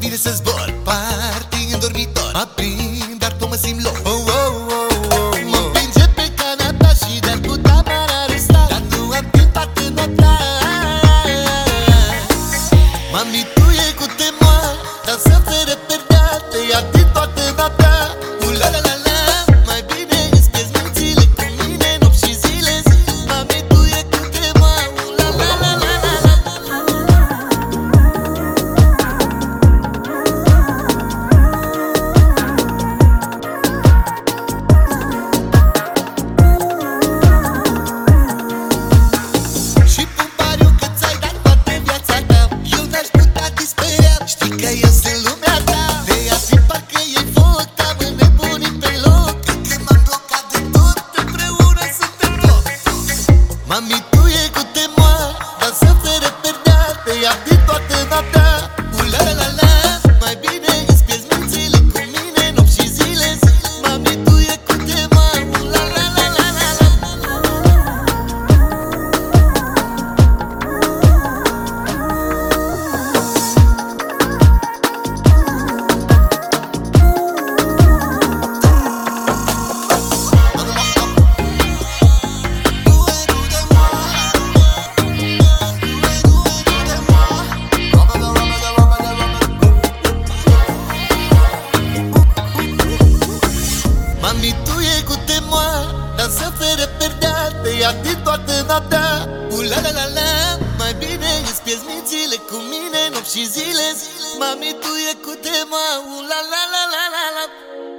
bine să zbor, party în dormitor. Mă prind, dar tot mă simt low. Mă împinge pe canapea și de-ar putea m-ar aresta, dar nu am timp atâta ta. Mami, tu e cu temoa, dar să te reperdea, te ia din toată noaptea. La la la la, mai bine îți pierzi mințile cu mine nopți și zile. Mami, tu e cu temoa, la la la la la. Și pun pariu că ți-ai dat toată viața ta, eu n-aș putea disperea. Știi că eu sunt lumea ta, de azi parcă e foc, am înnebunit pe loc. Cred că m-am blocat de tot, împreună suntem top. Mami, tu e cu temoa, dar să te reperdea, te ia din toată noaptea. La la la la, mai bine îți pierzi mințile cu mine nopți și zile. Mami, tu e cu temoa, la la la la la la. Mami, tu e cu temoa, dar să te reperdea, te ia din toată noaptea. La la la la, mai bine îți pierzi mințile cu mine nopți și zile. Mami, tu e cu temoa, la la la la la la.